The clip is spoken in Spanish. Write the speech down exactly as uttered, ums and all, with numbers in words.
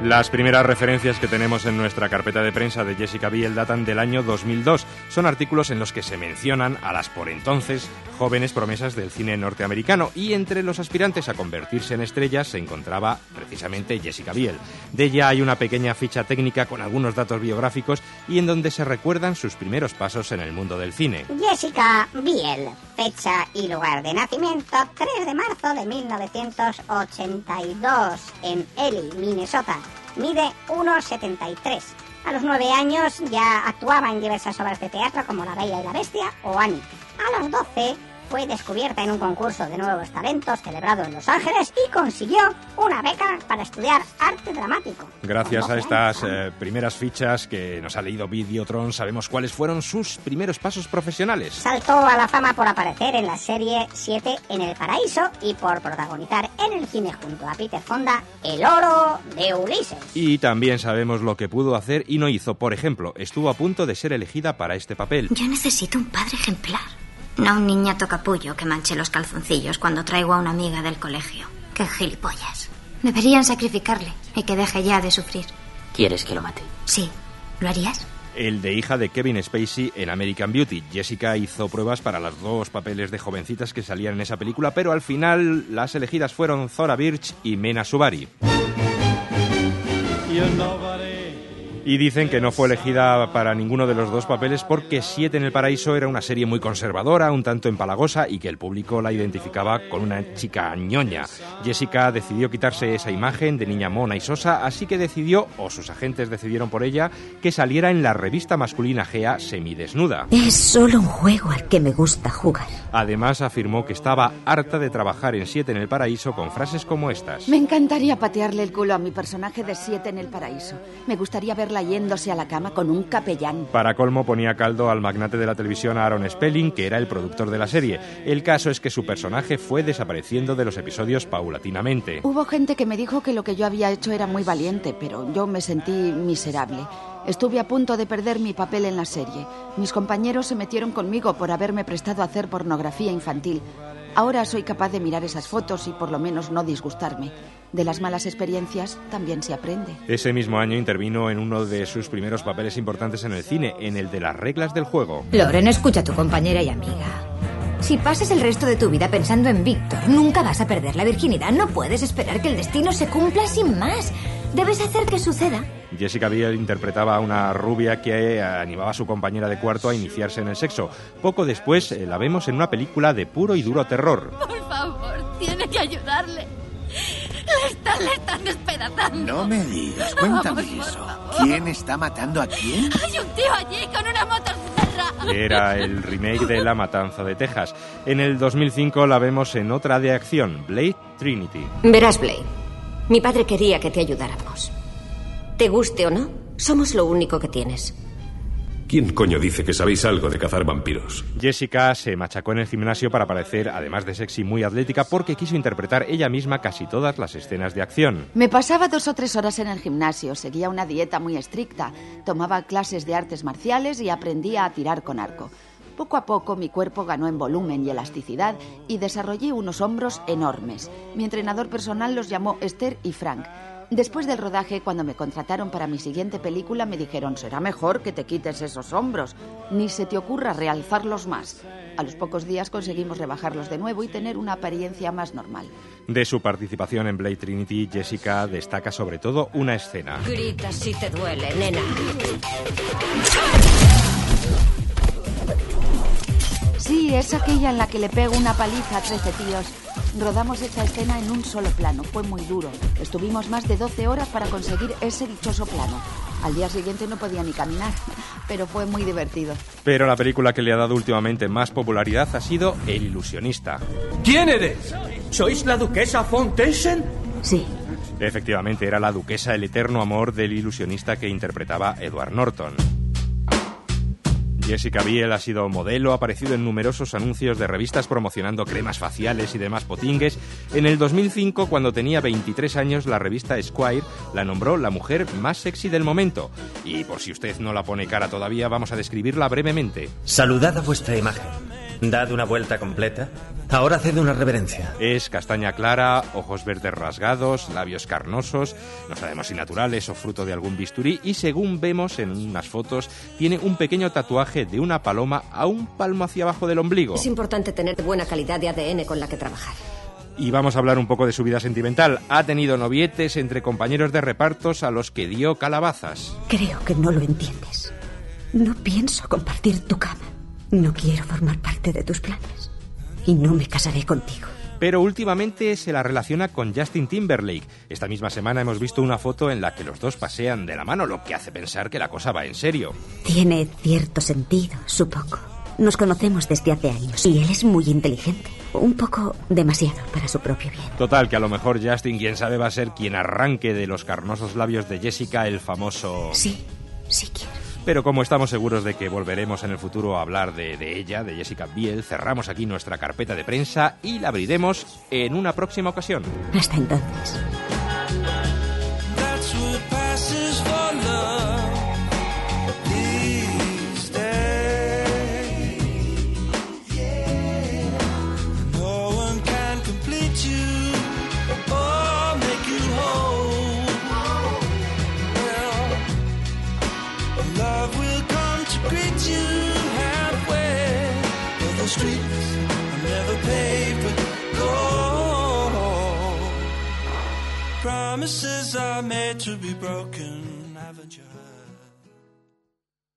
Las primeras referencias que tenemos en nuestra carpeta de prensa de Jessica Biel datan del año dos mil dos. Son artículos en los que se mencionan a las por entonces jóvenes promesas del cine norteamericano, y entre los aspirantes a convertirse en estrellas se encontraba precisamente Jessica Biel. De ella hay una pequeña ficha técnica con algunos datos biográficos y en donde se recuerdan sus primeros pasos en el mundo del cine. Jessica Biel, fecha y lugar de nacimiento tres de marzo de mil novecientos ochenta y dos en Ely, Minnesota. Mide uno setenta y tres. A los nueve años ya actuaba en diversas obras de teatro como La Bella y la Bestia o Annie. A los doce fue descubierta en un concurso de nuevos talentos celebrado en Los Ángeles y consiguió una beca para estudiar arte dramático. Gracias a estas eh, primeras fichas que nos ha leído Videotron, sabemos cuáles fueron sus primeros pasos profesionales. Saltó a la fama por aparecer en la serie Siete en el Paraíso y por protagonizar en el cine junto a Peter Fonda El Oro de Ulises. Y también sabemos lo que pudo hacer y no hizo. Por ejemplo, estuvo a punto de ser elegida para este papel. Yo necesito un padre ejemplar. No un niñato capullo que manche los calzoncillos cuando traigo a una amiga del colegio. ¡Qué gilipollas! Deberían sacrificarle y que deje ya de sufrir. ¿Quieres que lo mate? Sí. ¿Lo harías? El de hija de Kevin Spacey en American Beauty. Jessica hizo pruebas para los dos papeles de jovencitas que salían en esa película, pero al final las elegidas fueron Thora Birch y Mena Suvari. Y dicen que no fue elegida para ninguno de los dos papeles porque Siete en el Paraíso era una serie muy conservadora, un tanto empalagosa, y que el público la identificaba con una chica ñoña. Jessica decidió quitarse esa imagen de niña mona y sosa, así que decidió, o sus agentes decidieron por ella, que saliera en la revista masculina G A semidesnuda. Es solo un juego al que me gusta jugar. Además afirmó que estaba harta de trabajar en Siete en el Paraíso con frases como estas. Me encantaría patearle el culo a mi personaje de Siete en el Paraíso. Me gustaría verla yéndose a la cama con un capellán. Para colmo ponía caldo al magnate de la televisión Aaron Spelling, que era el productor de la serie. El caso es que su personaje fue desapareciendo de los episodios paulatinamente. Hubo gente que me dijo que lo que yo había hecho era muy valiente, pero yo me sentí miserable. Estuve a punto de perder mi papel en la serie. Mis compañeros se metieron conmigo por haberme prestado a hacer pornografía infantil. Ahora soy capaz de mirar esas fotos y por lo menos no disgustarme. De las malas experiencias también se aprende. Ese mismo año intervino en uno de sus primeros papeles importantes en el cine, en el de Las reglas del juego. Loren, escucha a tu compañera y amiga. Si pasas el resto de tu vida pensando en Víctor, nunca vas a perder la virginidad. No puedes esperar que el destino se cumpla sin más. Debes hacer que suceda. Jessica Biel interpretaba a una rubia que animaba a su compañera de cuarto a iniciarse en el sexo. Poco después eh, la vemos en una película de puro y duro terror. Por favor, tiene que ayudarle. Le están, le están despedazando. No me digas, cuéntame oh, eso. ¿Quién está matando a quién? Hay un tío allí con una motosierra. Era el remake de La Matanza de Texas. En el dos mil cinco la vemos en otra de acción, Blade Trinity. Verás, Blade, mi padre quería que te ayudáramos. Te guste o no, somos lo único que tienes. ¿Quién coño dice que sabéis algo de cazar vampiros? Jessica se machacó en el gimnasio para parecer, además de sexy, muy atlética, porque quiso interpretar ella misma casi todas las escenas de acción. Me pasaba dos o tres horas en el gimnasio, seguía una dieta muy estricta, tomaba clases de artes marciales y aprendía a tirar con arco. Poco a poco mi cuerpo ganó en volumen y elasticidad y desarrollé unos hombros enormes. Mi entrenador personal los llamó Esther y Frank. Después del rodaje, cuando me contrataron para mi siguiente película, me dijeron: será mejor que te quites esos hombros, ni se te ocurra realzarlos más. A los pocos días conseguimos rebajarlos de nuevo y tener una apariencia más normal. De su participación en Blade Trinity, Jessica destaca sobre todo una escena. Grita si te duele, nena. Sí, es aquella en la que le pego una paliza a trece tíos. Rodamos esta escena en un solo plano, fue muy duro. Estuvimos más de doce horas para conseguir ese dichoso plano. Al día siguiente no podía ni caminar, pero fue muy divertido. Pero la película que le ha dado últimamente más popularidad ha sido El ilusionista. ¿Quién eres? ¿Sois la duquesa von Teschen? Sí. Efectivamente, era la duquesa, el eterno amor del ilusionista que interpretaba Edward Norton. Jessica Biel ha sido modelo, ha aparecido en numerosos anuncios de revistas promocionando cremas faciales y demás potingues. En el dos mil cinco, cuando tenía veintitrés años, la revista Esquire la nombró la mujer más sexy del momento. Y por si usted no la pone cara todavía, vamos a describirla brevemente. Saludad a vuestra imagen. Dad una vuelta completa. Ahora cede una reverencia. Es castaña clara, ojos verdes rasgados, labios carnosos, no sabemos si naturales o fruto de algún bisturí, y según vemos en unas fotos, tiene un pequeño tatuaje de una paloma a un palmo hacia abajo del ombligo. Es importante tener buena calidad de A D N con la que trabajar. Y vamos a hablar un poco de su vida sentimental. Ha tenido novietes entre compañeros de repartos a los que dio calabazas. Creo que no lo entiendes. No pienso compartir tu cama. No quiero formar parte de tus planes. Y no me casaré contigo. Pero últimamente se la relaciona con Justin Timberlake. Esta misma semana hemos visto una foto en la que los dos pasean de la mano, lo que hace pensar que la cosa va en serio. Tiene cierto sentido, supongo. Nos conocemos desde hace años y él es muy inteligente. Un poco demasiado para su propio bien. Total, que a lo mejor Justin, quién sabe, va a ser quien arranque de los carnosos labios de Jessica el famoso... Sí, sí quiero. Pero como estamos seguros de que volveremos en el futuro a hablar de, de ella, de Jessica Biel, cerramos aquí nuestra carpeta de prensa y la abriremos en una próxima ocasión. Hasta entonces. Streets are never paved with gold. Promises are made to be broken, haven't you heard?